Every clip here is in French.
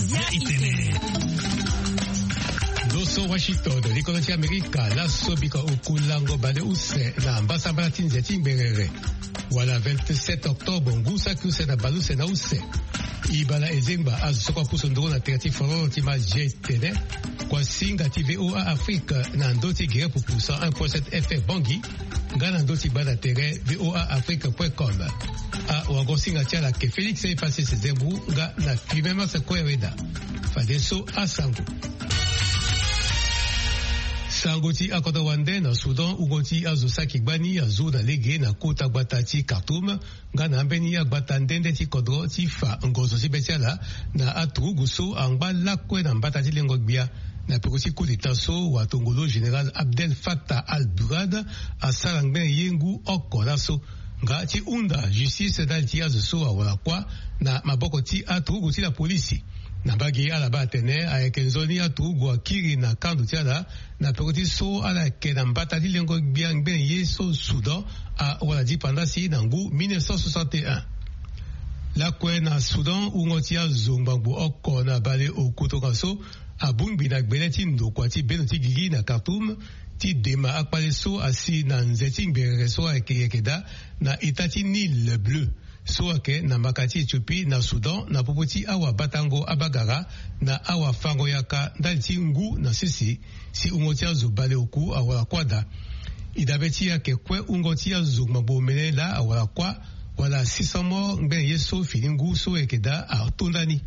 Doso Washington, l'Économie Amérique, la Sobika Okulango Bade Use, na Mbasamba Tinze Timberere. Voilà, 27 octobre, Ngusa Kuse na Baluse na Use. Ibala Ezemba, Azusokwa Pusondoro na Terati Foro, Tima Jetene. Kwa Singa TVOA Afrique, na Ndoti Gere pour Poussa 1.7 FM Bangui. Gana Ndoti Bada Tere, voaafrique.com. A Wagosinga Tiala, ke Félix est passé ses embrouilles, ga na Fimema se Kouereda. Fadeso Asango. Sangoti akoda wande na Sudan ugoti azusaki gbani azu na lege na kota gbatati Khartoum ngana mbeni ya gbatandende ti kodro ti fa ngozo ti betiala na atu guso angba lakwe na mbatati lengo gbia na pekosi coup d'état so wa tongolo général Abdel Fattah al-Burhan asarangben yengu okoraso nga ti unda justice dal ti azuso awala kwa na maboko ti atu guti la polisi na bagi ala ba tene ayeke nzoni atu gwa kiri na kandu tiala na pekoti so ala ke na mbata di lengo biangben ye so Soudan a wala di pandasi na ngu 1961 la kwe na Soudan ungotia zombangbu oko na bale okutoka so abungbi na gbele ti ndokwa ti beno ti gigi na Khartoum ti dema akpale so asi na nzeti ngbere so ayeke yekeda na itati Nil Bleu so ake na makati Ethiopie na Sudan na popoti awa batango abagara na awa fango yaka ndaliti ngu na sisi si ungotia zo bale oku awala kwada idabeti yake kwe ungotia zo mabomene la awala kwa wala 600 morts ngben yeso filingu so ekeda a tondani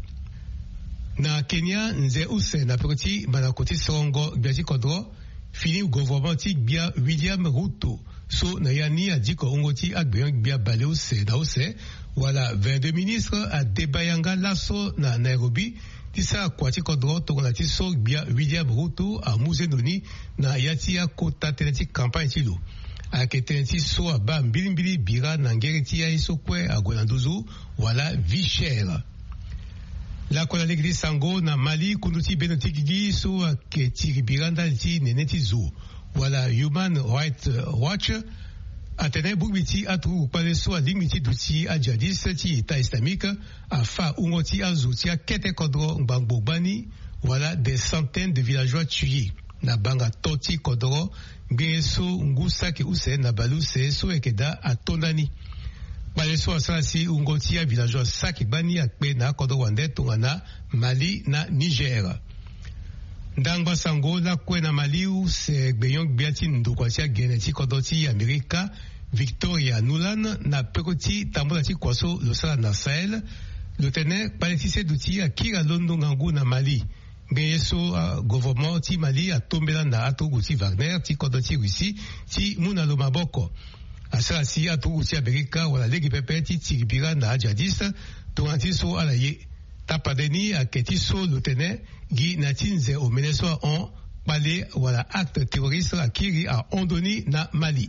na Kenya nze use na pekoti manakoti songo biati kodro fini gouvernement ti bia William Ruto so na yani adiko ongoti agbeyon bia bale ose da ose wala 22 ministres a debayanga laso na Nairobi ti sa kwati kodro to na ti so bia William Ruto a muzenoni na yati ya kota teneti campagne ti lo a ke teneti so aba mbilimbili bira na ngere ti ya iso kwe a gwenanduzu wala vie chère. La kola legri sango na Mali kunduti benoti gigi so ke tiribiranda ti neneti zo wala Human Rights Watch atene bugmiti atu pale so limiti duti a jadis ti État islamique a fa ungoti azuti a kete kodro ngbango bani wala des centaines de villageois tués na banga toti kodro ngeso ngusa ke use na baluse so ekeda a tondani Baleso asasi ungoti ya villageois saki bani akpe na kodo wande tungana Mali na Niger. Ndangba sango la kwe na Mali ou se gbeyon gbiati ndokwatia geneti kodoti Amerika Victoria Nuland na pekoti tambola ti kwaso losala na Sahel lotene paletise duti akira londo ngangu na Mali. Ngeyeso gouvernement ti Mali atombela na atogu ti Wagner ti kodoti Russie ti muna lo maboko. Asala si atu ti Amerika wala legi pepe ti tiribira na jadis tonganti so ala ye tapadeni aketi so lotene gi na tinze o meneso on pale wala acte terroriste akiri a ondoni na Mali.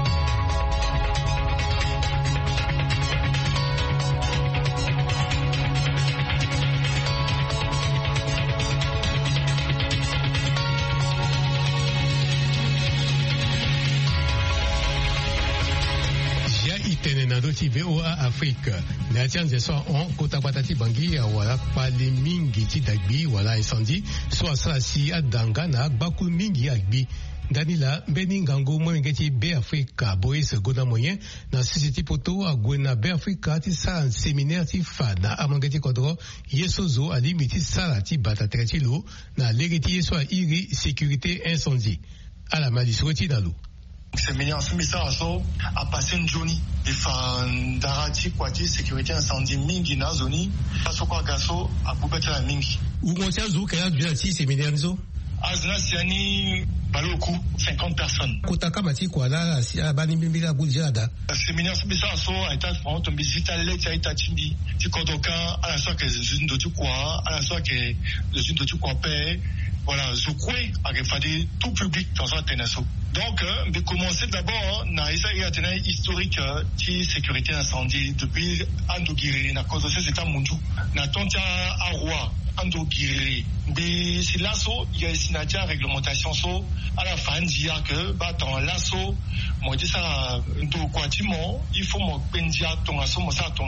Ti VOA Afrique na tianze so on kota batati bangi wala pale mingi ti dagbi wala incendie so asala si adanga na baku mingi agbi Danila mbeni ngango mwengeti be Afrika boye seconda moyen na sisiti poto agwena be Afrika ti sa séminaire ti fa na amangeti kodro yesozo alimiti sala ti batatreti lo na legeti yeso a iri sécurité incendie ala malisoti dalo. Séminaire sumisa aso a passé une journée de fandarati kwati sécurité incendie mingi na zoni aso kwa gaso a bubeta la mingi ugontia zo kaya biati séminaire zo azna siani baloku 50 personnes kotaka mati kwa la bani bimbila bujada séminaire sumisa aso a été vraiment tombé vite à l'état ita timbi ti kodoka ala so que les unes de quoi ala so que les unes de quoi paix voilà zokwe a refadi tout public dans un tenaso Donc, de commencer d'abord, na isa ya tena historique de sécurité incendie depuis Andogiri na cause de cet amundu na tonta arwa Andogiri. Mais c'est l'assaut, il y a une réglementation so à la fin dire que bah dans l'assaut, moi dis ça do quatiment, il faut mo pendia ton asso mo ça.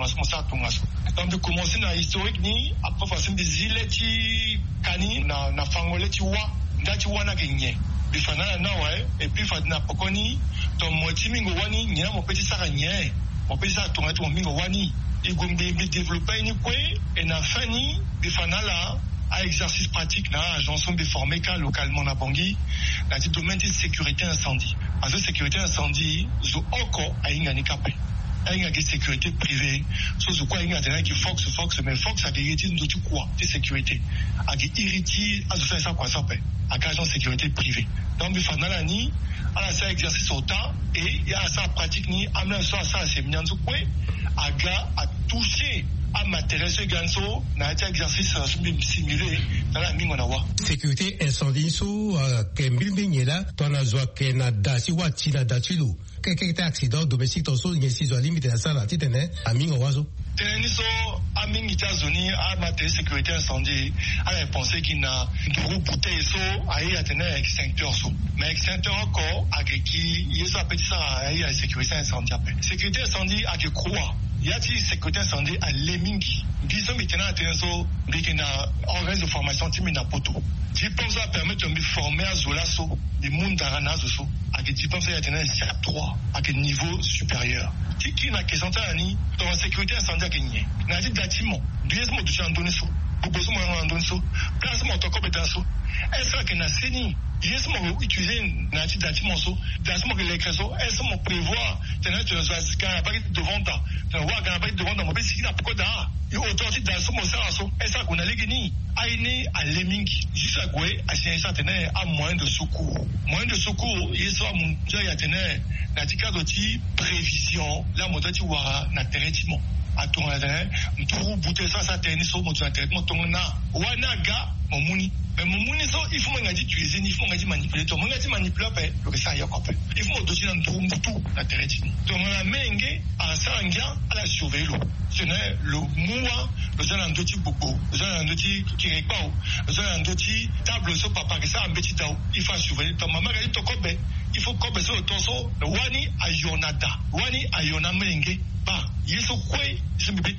Donc de commencer na historique ni après façon des îles qui kani na fangole ti wa ndati wana kenye. Bifanana na ouais et puis fadna pokoni ton moitié mingo wani nya mo petit sara nya mo petit sara ton atu mingo wani et gombe bi développer ni kwe et na fani bifanala à exercice pratique na agence bi formé ka localement na Bangui na dit domaine de sécurité incendie parce que sécurité incendie zo encore a ingani kapé il y a des sécurités privées. Sauf quoi, il y a des Fox, mais Fox a des héritiers de quoi? De sécurité. A des héritiers, à faire ça, quoi, ça fait. À agence de sécurité privée. Donc, il faut n'alani, à la ça exercice au temps, et il y a ça pratique ni, à même ça, c'est bien de quoi, à gars, à toucher, à m'intéresser, ganso, n'a été exercice simulé, dans la mine, on a voir. Sécurité incendie, sous, Kembil là, ton azwa, Kenada, si wati, nada, chilou. Quelques accidents domestiques aussi, il y a 6 jours limite à ça, là, tu t'es à Mingo Oiseau. Teniso, à Mingi-Tazoni, à ma sécurité incendie, à la pensée qu'il n'a de bouteille, à y atteindre extincteur, mais extincteur encore, à qui, il y a petit ça, à y a sécurité incendie. Sécurité incendie, à qui croit. Il y a des sécurité incendie à l'Emingi. Disons maintenant à Teneso, il y a un organisme de formation qui m'a poto. Je pense à permettre de me former à Zolaso, les mondes d'Arana Zoso, à qui tu penses à atteindre un 3 à quel niveau supérieur. Qui n'a question d'année dans la sécurité incendie à gagner. N'a dit bâtiment, biaisement de Chandoniso, ou besoin de Andoniso, placement de compétences. Est-ce que n'a séni? Est-ce que utiliser n'a dit bâtiment so, bâtiment que les créneaux, est-ce que prévoir, tenir tu ne sois qu'un appareil devant ta, tu ne vois qu'un appareil devant ta, mais si n'a pas d'art, il y a autant de dans ce moment est-ce qu'on a les guinées, aïné à l'eming, juste à Goué, à Sien-Saint à moyen de secours. Moyen de secours, il y a mon dieu à tenir, n'a dit qu'à prévision, la modalité ouara, n'a territement. À ton adhérent, pour bouter ça tennis sur mon traitement, ton na, wanaga, mon mouni. Mais mon mouni, il faut m'en dire cuisine, il faut m'en dire manipuler, ton m'en dire manipuler, le ça y a quoi. Il faut m'en dire un trou moutou, la terretine. Donc, on a mengue, à Sangia, à la surveille. Ce n'est le moua, le seul endoti bobo, le seul endoti kirikbao, le seul endoti table sur papa, que ça, un petit tao. Il faut surveiller. Ton maman a dit ton kobe. Il faut kobe sur le torso, le wani ayonada, wani ayona mengue. Bah, il est quoi? Je me dis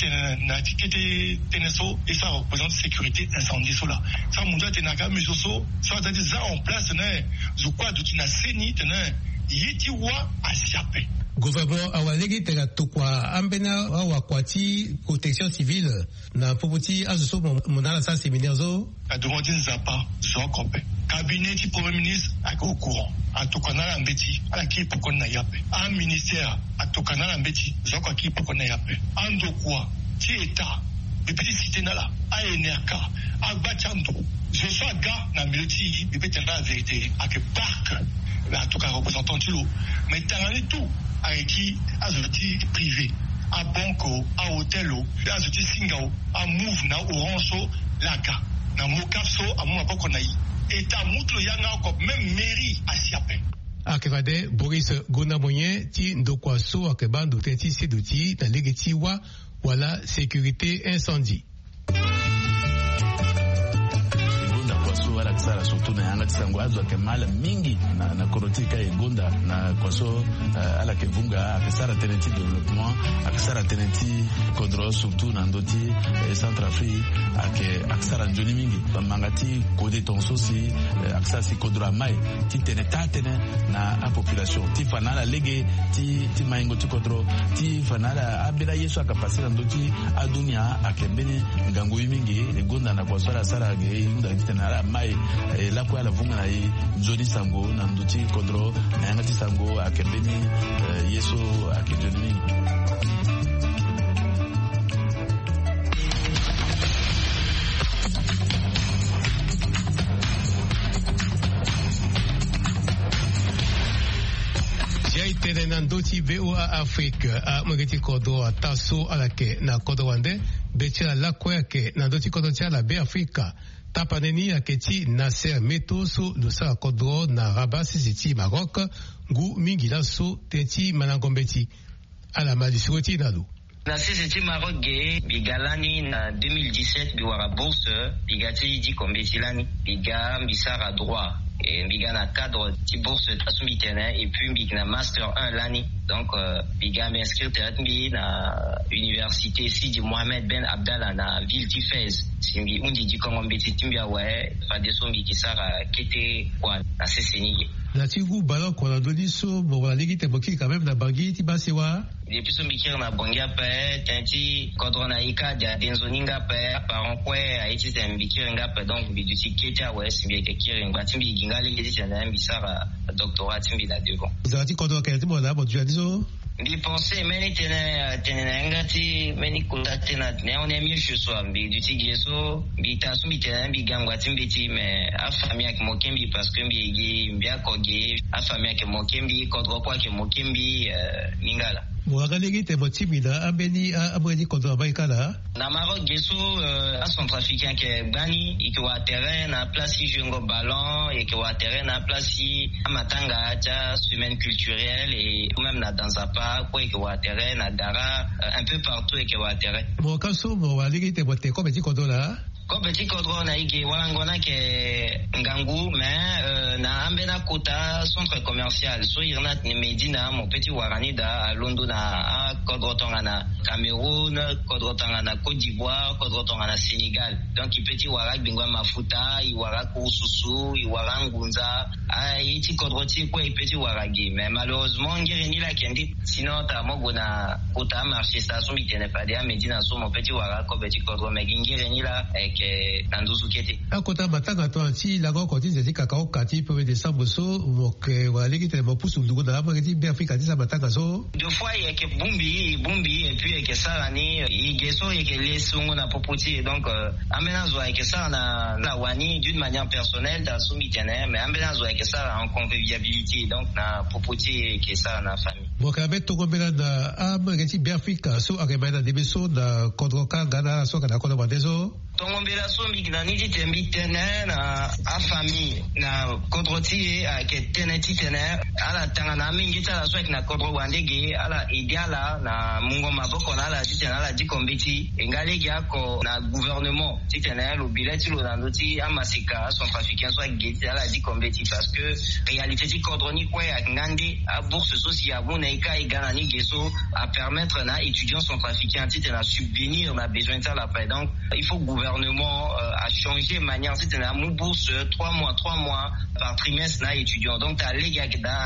que Teneso et ça représente sécurité incendie là. Ça mon dieu tenaga musoso, ça veut dire ça en place né, je crois de tina seni tené, yitiwa asiape. Gouvernement awalegi tela tukwa ambena awakwati protection civile na popoti azuso monala sa séminaire zo. A demandé Zapa, Zokope. Cabinet du Premier ministre est au courant. À Tokana Lambeti, à la qui pour qu'on aille appelé. Un ministère à Tokana Lambeti, Zoko qui pour qu'on aille appelé. Un de quoi, qui état, et puis cité nala, à Enerka, à Bachando. Je suis un gars, na militi, et puis la vérité, à que parc, en tout cas représentant de l'eau. Mais t'as tout, avec qui, à zoti privé, à Banco, à Hotelo, à zoti Singao, à Move, na Orange, Laka. Na mokapso amuma poko na yi eta mutlo yanga ko même mairie asiape akevade Boris Gonamoyen ti ndokwa so akebando tenti seduti na legetiwa wala sécurité incendie wala kusala surtout na yanga tisango azwa kemala mingi na korotika egonda na kwaso ala kevunga akisara teneti développement akisara teneti kodro surtout na ndoti Centrafrique akisara njoni mingi mangati kode tonso si akisara si kodro amai ti tenetane na a population ti fanala lege ti maingo ti kodro ti fanala abira yesu akapasira ndoti adunia akembeni ngango mingi egonda na kwaso ala sara ge unda tinara mai la kwa la vunga na nzoni sango na nduti kodro na yangati sango akembeni yeso akijoni tene na ndoti VOA Afrique a mwegeti kodo a taso alake na kodo wande betia la kweke na doti kodotia la be Afrika tapaneni aketi Nasser Meto so lusa kodro na Rabat sisiti Maroc ngu mingi laso teti manangombeti ala malisiroti nalu na sisiti Maroc ge bigalani na 2017 biwara bourse bigati di kombetilani biga bisara droit et biga na cadre ti bourse tasumbi tene et puis biga na master 1 lani donc biga m'inscrire teratbi na université Sidi Mohamed Ben Abdallah na ville ti Fès simbi undi di kongombeti timbia we fadesombi kisara kete kwa na seseni na tigu balo kwa doni so bo la ligi te boki quand même na bangi ti basewa depuis so mikir na bongia pe tanti kodrona ika dia denzoninga pe paron kwe aiti tembikir nga pe donc bi du tiketa we simbi ke kiringa timbi gingali yedi tena mbisara doctorat timbi la devant zati kodro ke timo na bo juadizo Bi pensé meni tene ngati meni contacter na ne on est mieux chez soi bi du tigeso bi tasumi tene bi gangwa timbiti mais a famille ak mokembi parce que bi egi mbia koge a famille ak mokembi kodro kwa ke mokembi ningala Mwagalegi te motimida abeni abweni kodro baikala na Maroc geso a centrafricain ke bani ikwa terrain na place jongo ballon et que wa terrain na place amatanga cha semaine culturelle et même na dans apa quoi que wa terrain na dara un peu partout et que wa terrain mokaso mwagalegi te bote ko beti kodola ko beti kodro na ige walangona ke ngangu mais na ambena kota centre commercial so irnat ni Medina mon petit warani da London na kodro tonga na Cameroun kodro tonga na Côte d'Ivoire kodro tonga na Sénégal donc i petit warak bingwa mafuta i warak ususu i warangunza iti kodro ti ko i petit waragi mais malheureusement ngere ni la kendi sinon ta mogo na kota marché station bitene pas de Medina so mon petit warak ko beti kodro mais ngere ni la ke nandusu kete akota matanga to anti la go koti zeti kakao kati pe décembre so moke wali kite mo pusu ndugo na ba kiti be Afrika ti sa matanga so deux fois il y a que bumbi et puis que ça ni il geso et que les songo na popoti donc amena zo et que ça na wani d'une manière personnelle dans son mitene mais amena zo et que ça en convivialité donc na popoti et que ça na famille moka beto ko bela na amageti be Afrika so akemana de beso na kodroka gana so kana kono badezo Tongombela sombi na nidi tembi tene na a famille na kodroti ke teneti tene ala tanga na mingi tala swek na kodro wandege ala ideala na mungo maboko na ala titena ala dikombiti engalegi ako na gouvernement titena lo bileti lo na ndoti amasika centrafricain soit geti ala dikombiti parce que réalité ti kodroni kwa ya ngande a bourse sociale bona ika igana ni geso à permettre na étudiants centrafricains titena subvenir na besoin de la paix donc il faut gouvernement a changé manière c'était la bourse 3 mois par trimestre na étudiant donc ta léga da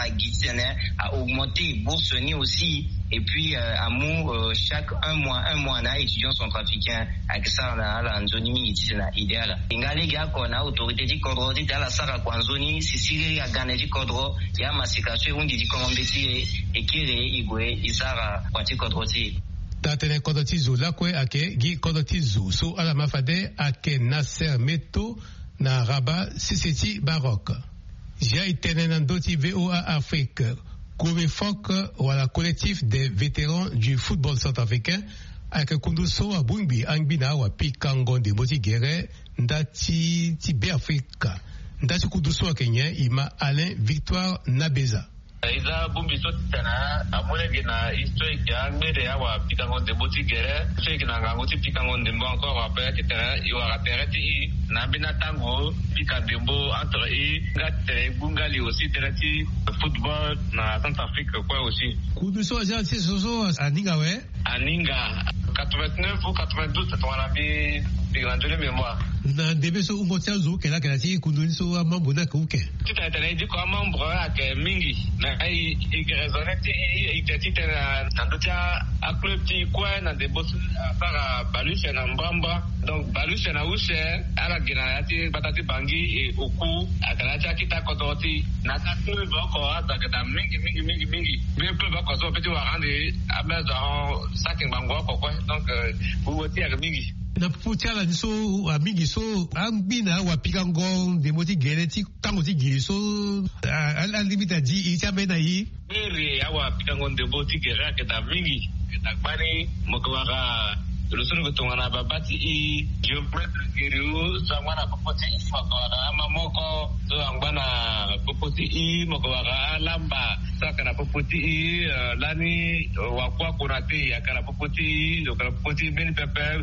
a augmenté bourse ni aussi et puis chaque un mois na étudiants centrafricains avec ça na la nzoni mingi tena idéal ingalega ko na autorité di kodro di la sara kwa nzoni sisiri ya gane di kodro ya masikaswe undi di kombeti ekire igwe isara kwa ti kodro ti tatene kodotizo lakwe ake gi kodotizo so ala mafade ake Nasser Meto na Rabat siseti Maroc ja itene nandoti VOA Afrique comme fok wala collectif des vétérans du football centrafricain ake kunduso wa bumbi angbina wa pikangonde moti gere ndati ti be Afrika ndati kunduso wa Kenya ima Alain Victoire Nabeza iza bumbi so tana amone gina historique ya ngere ya wa pikango de botigere so gina ngango ti pikango de mbo encore wa pe tana i wa pereti na bina tango pikadembo entre ngate bungali aussi terati football na Centrafrique quoi aussi kudu so ja ti so aninga 89 ou 92 c'est ton avis de mémoire na debe so ungo tsazu kela ti kudu so mambo na kuke tita tana di ko mambo ak mingi na ai igresonete itati tena nandotia a club ti kwa na de boss para balusha na mbamba donc balusha na ushe ala gina ti batati bangi e oku akala cha kita kodoti na ta club ko ata ka mingi be club ko so peti wa rande abezo saking bango ko donc buwoti ak mingi na puchala so mingi so ambina wa pikango de moti gereti tango ti giri so al limita di itabe na yi bere awa pikango de boti gera ke da mingi ke da bani mokawara lusuru kutungana babati I geometri kiriu samana popoti makawara mamoko so angbana popoti I makawara lamba sakana popoti I lani wakwa kurati akana popoti dokana popoti beni pepe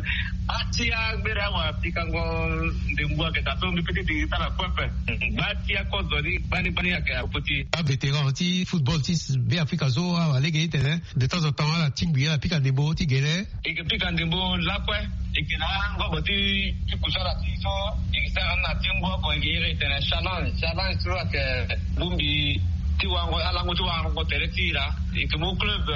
atia bera wa pikango ndembwa ketato mipiti tala pepe batia kozori bani akana popoti vétéran anti football tis be Afrika zo alege tene de temps en temps la tingbuya pika debo ti gele et pika debo lakwe ikina ngoboti kusara tiso ikisara na timbo ko ngire tene challenge sur que bumbi tiwango alango tiwango teretira ikimo club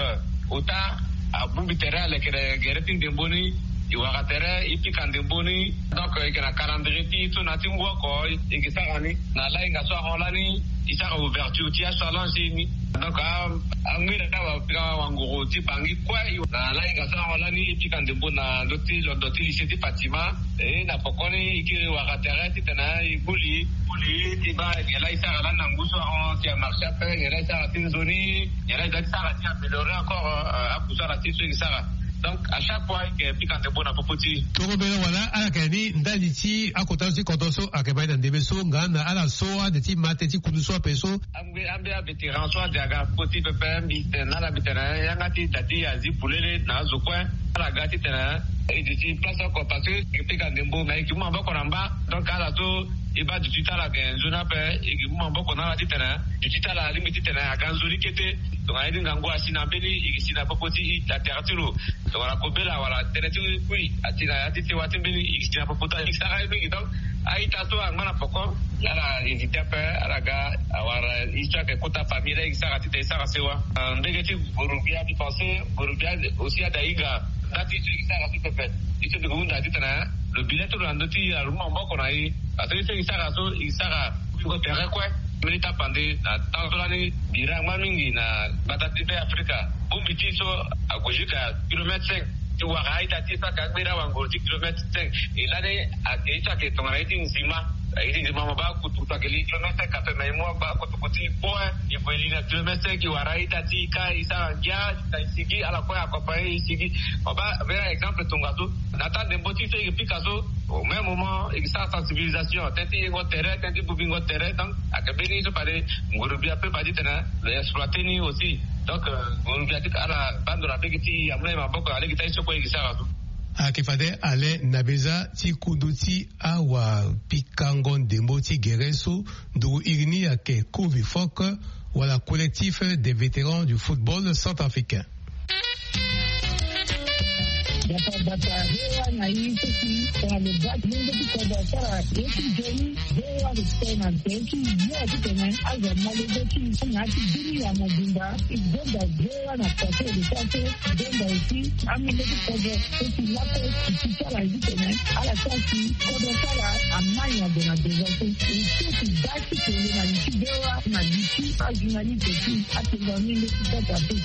uta bumbi terale que geretin demboni iwaga tere ipika demboni donc ikina calendrier ti to na timbo ko ikisara ni na la inga so holani isaka ouverture ti challenge ni donc angwira wa pika wangoro ti bangi kwa na la inga so holani ipika dembona doti lycée Fatima et na pokoni iki waga tere ti tena ibuli ti ba ngela isaka la nanguso on ti marché après ngela isaka ti zoni ngela isaka ti améliorer encore akusara ti so isaka. Donc à chaque fois que pika de bona popoti to bela wala ala kani ndali ti akota si kotoso akeba na debeso ngana ala soa de ti mate ti kuduso peso ambe vétéran so daga poti pepe bi na la bitana yanga ti dati azi pulele na zokwa ala gati tena et ti place ko parce que pika de mbo mais ki mo ba ko namba donc ala to iba du tutala ke zona pe e ki mo ba ko na ti tena du tutala limiti tena akanzuri kete to ngai ngango asina beli e sina popoti ta tertiro to wala ko bela wala teneti kui atina atiti watimbili ikisina popota ikisara ibi donc aita to angana poko la iditepe araga awara isha ke kota famille ikisara tite isara sewa ndegeti burubia bi penser burubia aussi adaiga dati ikisara tite ite de gunda titana le billet to landoti aruma mboko nai atise ikisara so ikisara ko tere kwa milita pande na tanzolani bira mamingi na batati be Afrika bumbiti so akojika kilometre tu wakaita tisa kagbira wango kilometre 5 ilane akita ke tongaiti nzima ili nzima maba kutukakeli kilometre kape maimwa ba kutukuti point ifeli na kilometre ki waraita tika isa ngia isigi ala kwa akopai isigi maba vera exemple tongato nata demboti fe pikaso au même moment ça sensibilisation tenti ngo terrain tenti bubingo terrain donc akabeni so pare ngurubia pe padi tena exploiter ni aussi donc ngurubia tika ala bando la pekiti amle maboko ale kita iso ko ikisara tu akifade ale nabeza ti kunduti awa pikango ndembo ti gereso ndu irni ake Kovi Fok wala collectif des vétérans du football centrafricain. Bata hewa na hii kwa lebati mungu kwa sara yeki jeni hewa vitena teki ya vitena aza malezeti na dini ya mabunda igenda hewa na pate vitate igenda isi amileti kwa eti lapo kitala vitena ala kasi kwa sara amanya dona dezate iti basi kele na nchi hewa na nchi ajinali teki atengamile kitata tu.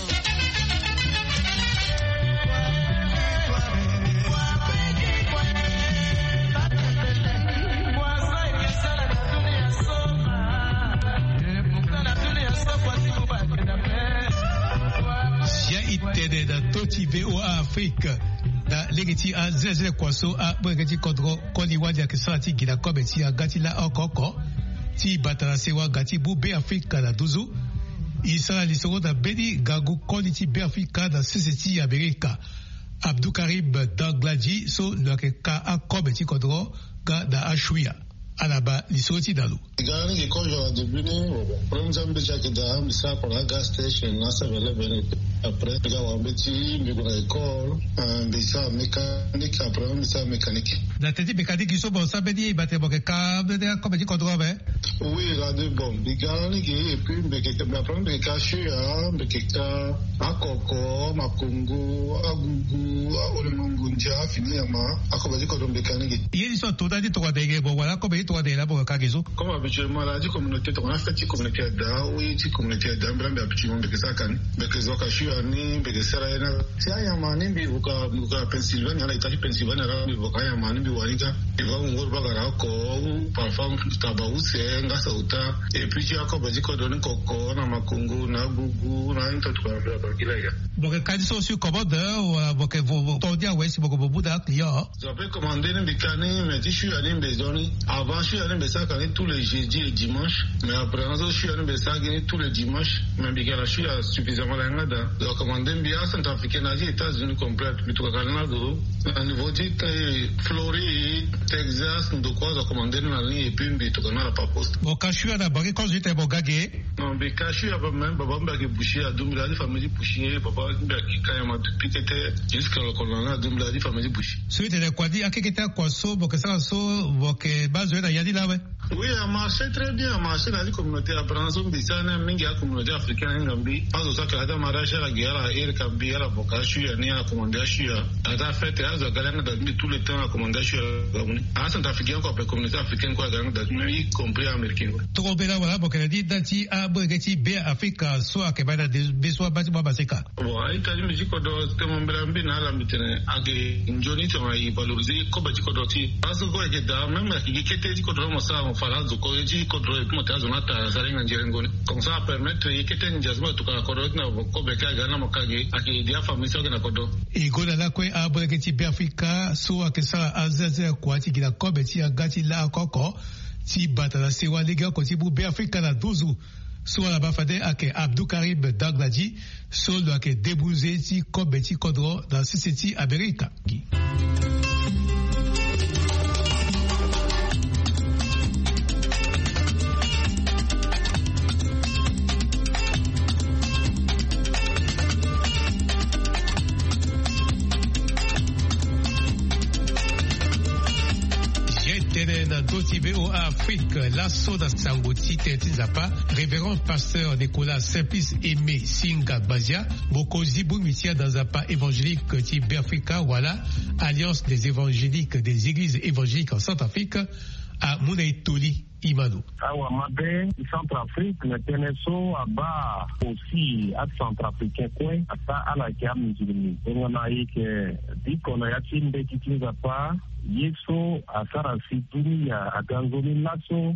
Itede da toti VOA Afrique da legeti a zeze kwaso a bwegeti kodro koli wadia kisati gida kobeti a gati la okoko ti batara sewa gati bu be Afrique da duzu isara lisoro da bedi gagu koli ti be Afrique da siseti Amerika Abdou Karib Daglaji so loke ka a kobeti kodro ga da ashwia alaba lisoti dalu gani ke konjo de bini problem chake da misa kwa gas station na 7-Eleven après ga wa beti mi kwa école misa mécanique après misa mécanique da teti mécanique so bon sabedi bate boke ka de ko beti kodro be oui la de bon gani ke et puis me ke ma prendre ka shia me ke ka akoko makungu agugu olemungu nja fini ama akobeti kodro mécanique yeli so to dadi to kwa dege bo wala ko beti to de la bo ka gezo comme habituellement la di communauté to na fait communauté da oui ti communauté da mbrambe habituellement de ça kan de que zo ka shia ni bekesera ena sia ya mani bi buka Pennsylvania na itachi Pennsylvania ra bi buka ya mani bi wanika iva ngor bagara ko parfum tabause nga sauta e puis ya ko bajiko doni koko na makungu na gugu na into tukabla bakila ya boke kadi so su commande ou boke vo todia wesi boke bobuda client j'avais commandé ne bikani mais je suis allé bezoni avant je suis allé besaka tous les jeudis et dimanches mais après je suis allé besaka tous les dimanches mais bikala je suis suffisamment là donc commandé bien centrafricaine aux États-Unis complète plutôt Canada au niveau de Floride Texas ndo kwa commandé na ligne et puis mbito kana pas poste bokashi na baki quand j'étais bogage non bikashi aba même baba mbaki boucher à Dumla di famille boucher baba mbaki kayama depuis que était jusqu'à le colonna Dumla di famille boucher suite de quoi dit akeketa kwa so bokesa so boke bazo na yadi lawe oui a marché très bien a marché dans la communauté à Branson bisana mingi ya communauté africaine ngambi azo saka hata marasha la guerre ir kambi la bokashi ya ni a commandation ata fait azo galana dans tout le temps a commandation a centrafricain quoi pour communauté africaine quoi galana dans y compris américain to bela wala bokela dit dati a bogeti be Africa so akebana de so bati babaseka ouais tali muziko do temo mbelambi na la mitene age njoni to mai valoriser ko bati ko doti azo ko ke da même ki kete ko do mo sa falazo ko ji ko do mo tazo na ta zarenga njirengoni comme ça permettre kete njazma to ka ko do na ko be ka gana mo kage ake dia famille so na ko do igola la kwe a bogeti be Africa so akesa azaze kwa ti gila ko beti agati la koko ti batala sewa lega ko ti bu be Africa na 12 so la bafade ake Abdou Karib Daglaji so lo ake debouze ti ko beti kodro dans CCT America. Au Afrique, l'assaut d'Sangoti Tetizapa, révérend pasteur Nicolas Simplice Aimé Singa Bazia, Bokozi Boumitia dans Zapa évangélique Tibé Africa, voilà, Alliance des évangéliques des églises évangéliques en Centrafrique, à Mounaitoli. Imano. Awa mabe Centrafrique ne teneso aba aussi à Centrafricain quoi ata ala kia mzulimi. Ngona yake diko na yachimbe kitinza pa yeso asara situni ya aganzoni laso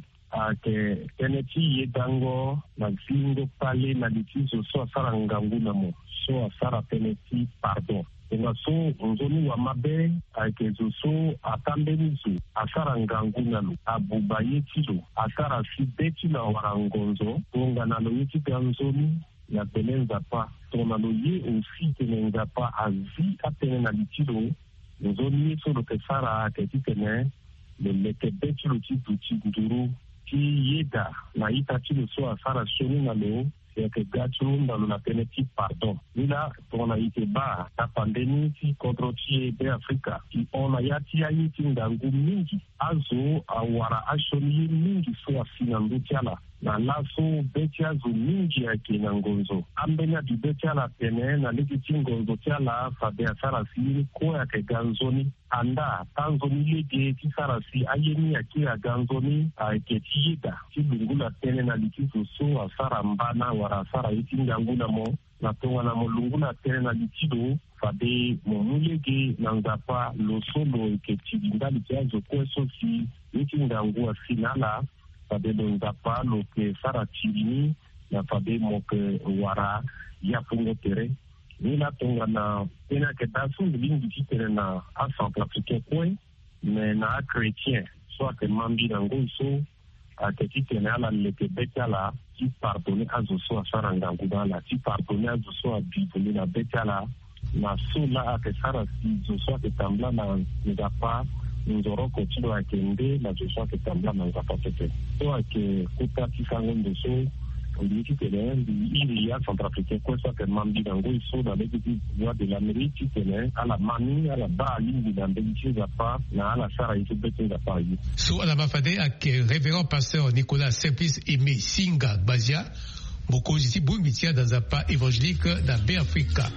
ake teneti yedango na zingo pale na litizo so asara nganguna mo so asara teneti pardon. Nga so nzoni wa mabe aikezo so atambenizo asara ngangunalu abubaye tilo asara sibeti na warangonzo tunga nalo yiti ganzoni na belenza pa tonalo ye aussi tenenga pa azi atene na litilo nzoni yeso lo kesara ketitene le lekebeti lo tibuti nduru ki yeda na ita tilo so asara shoni nalo que gacho dans la pénétique pardon. Là, on a été bas la pandémie qui contre de Africa. Qui on a yati ayiti ndangu mingi azo awara ashoni mingi so afinando tiala. Na laso betia zo mingi ya kinangonzo. Ambenya di betia la pene na legiti ngonzo tiala fabe asara si ko ya ke ganzoni anda tanzoni lege ti sarasi ayeni ya kia ganzoni ke tiida ti lungula pene na litizo so asara mbana wara asara iti nganguna mo na tonga na molungula pene na litido fabe momulege na nzapa lo solo ke tidindali tiazo kweso si iti ngangua finala fabe lo nzapa lo ke sara tirini na fabe mo ke wara ya fungo tere nila tonga na pena ke dasu lingi titere na a Centrafricain kwe me na chrétien soit que mambi na ngoiso a ke titene ala leke betala ti pardonne azo so asara ngangudala ti pardonne azo so a bibuli na betala na so la a ke sara si zo so ke tambla na ngapa nzoroko tilo a kende na zo so ke tambla na ngapa tete so a ke kuta ti sango ndoso Ndiki tene ili ya Centrafricain kwa sa ke mambi dango iso na legiti voix de l'Amérique tene ala mani ala ba lingi na mbelichi zapa na ala sara isi bete zapa yi. So ala mafade ak révérend pasteur Nicolas Simplice Aimé Singa Bazia boko jiti boumitia dans zapa évangélique na B Africa.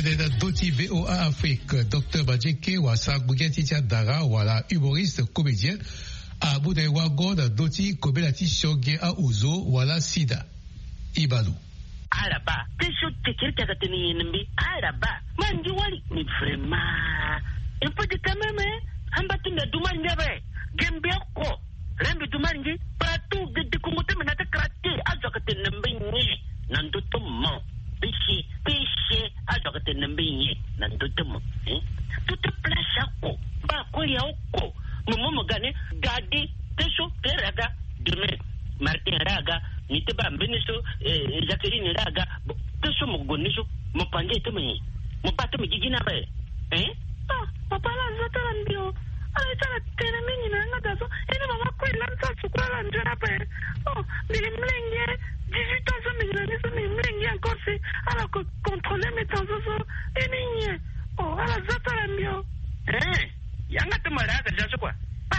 Jetere doti VOA Afrique, Dr. Bajeke wa Sagugeti Dara wala humoriste comédien a Bude Wago da doti Kobelati Shoge a Uzo wala Sida. Ibalu. Araba, teso tekirta katini nimbi araba. Manji wali ni vraiment. Il faut de quand même hambatu na dumanja be. Gembia ko. Rambi dumanji partout de Congote menata krate azakate nimbi ni nandutumo. Pishi azakate nimbi ni nandutumo. Toute place ako. Ba ko ya ko. Mumu gane gadi teso peraga demain. Martin Raga, Niteba Beniso, Jacqueline Raga, Teso Mogoniso, Mopande to me, Mopato Giginabe. Eh? Ah, Papa Zatarambio. I thought 10 minutes, and Mamma Quillan to Squall and Janape. Oh, the Mlinge, 18,000 millions in Mlinge and Corsi, I could control me to any. Oh, I was Zatarambio. Eh? Younger to Maraga Jasua.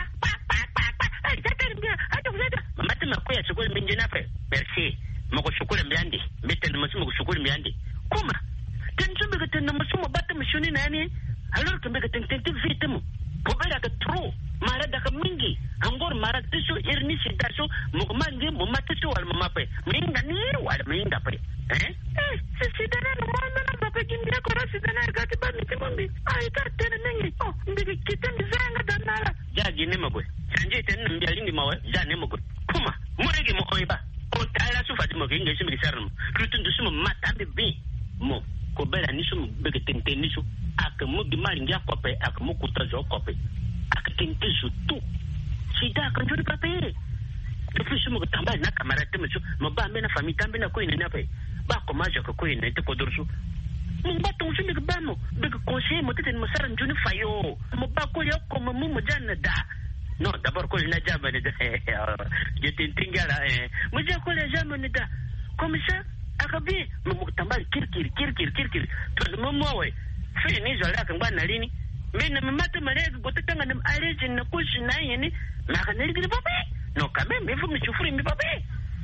Mamati makuya shukuri minjina pe merci moko shukuri mbiandi mbete musu moko shukuri mbiandi kuma tenzu mbeke tena musu mabata mshuni nani alors que mbeke tente vite pobera ka tro mara da ka mingi angor mara tisu irni sidaso moko mangi mumati su wal mamape minga ni wal minga pe se sidana no manda na bape kindia kora sidana gati ba mitimumbi ai ta tena mingi oh mbeke kitende zanga danara jaji ne mabwe sanje tena mbiali ni mawe jane mabwe kuma murege mo oiba o tara su fadi mo ngi simi sarno krutun dusu mo matambe bi mo ko bela ni su bege tente ni su ak mo di mari ngia kope ak mo kuta jo kope ak tente su tu sida kan jodi pape depuis su mo tamba na kamera te mo ba mena famille tambe na ko ine na pe ba ko majo ko ine te ko dorsu mo ba to su mi ba mo bege conseil mo te mo saran joni fayo mo ba ko yo ko mo janna da. Non, d'abord que je n'ai jamais dit. Je t'intingala. Moi, j'ai collé jamais dit. Comme ça, Arabi, me mutambal kirkir. Tout le monde, ouais. Fini, je l'ai quand on lini. Mais ne me mate malade, gote tanga ne arrête ne couche na yeni. Ma canelle de papa. Non, quand même, il faut me souffrir, mes papa.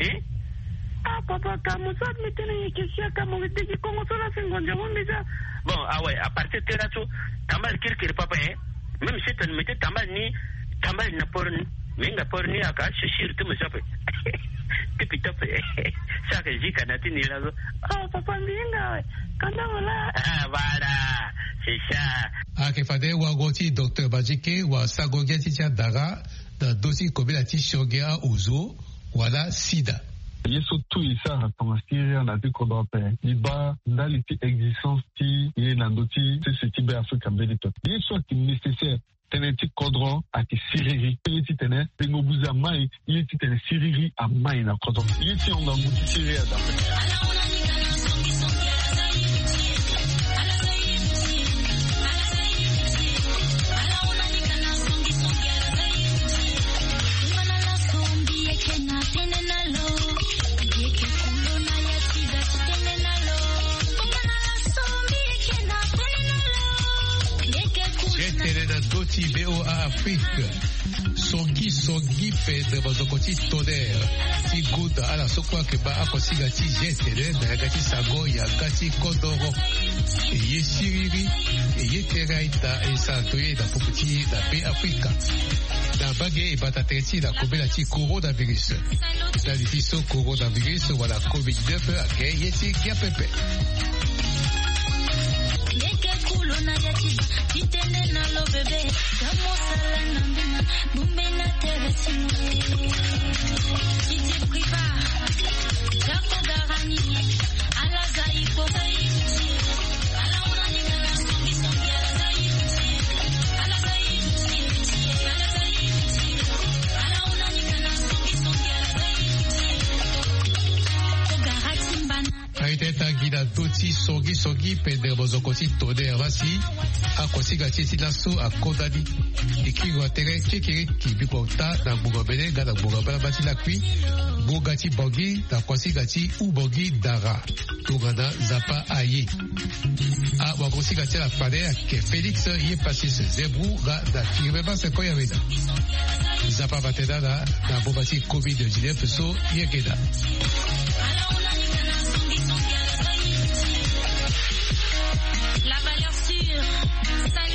Ah, papa, comme ça, me tenez que si à comme dit que comment ça la seconde jamon déjà. Bon, ah ouais, à partir de là, tout, tambal kirkir papa. Même si tu ne mettais tambal ni tambal na porni menga porni aka shishir tu msape tipi tope saka jika na tini lazo oh papa mbinga kana wala voilà c'est ça ake fade wa goti Dr. Bajike wa sagogeti cha dara da dosi kobela ti shogea uzo wala sida. Yeso tu isa hatamasiria na ti kodope iba ndali ti existence ti ye nandoti se ti be Afrika mbelito yeso ti nécessaire teneti kodro ati siriri yeti tene bengo buza mai yeti tene siriri a mai na kodro yeti on ngamu siriri ada Doti VOA Afrique Sogi pe de bazokoti toder ti guda ala sokwa ke ba akosiga ti jetere na gati sago ya gati kodoro ye siriri ye teraita esa toye da poputi da pe Afrika da bage bata teti da kobela ti coronavirus da difiso coronavirus wala COVID-19 ake ye ti kia pepe Kulona yati kitende na lo bebe kamo sala na mbina bumbe na teresi kiti priva jako garani ala zaipo ala unani kana songi ala zaipo ala unani kana songi ala zaipo aiteta gida doti sogi pede bozokoti tode avasi akosiga titi laso akodadi ikigwa tere kekere kibikota na bugabele gada bugabela bati lakwi bugati bogi na kwasiga ti ubogi dara togana zapa aye a wakosiga ti la fade ke Felix ye pasis zebru ga da firme ba se koya weda zapa bateda na bobati COVID-19 so ye geda Say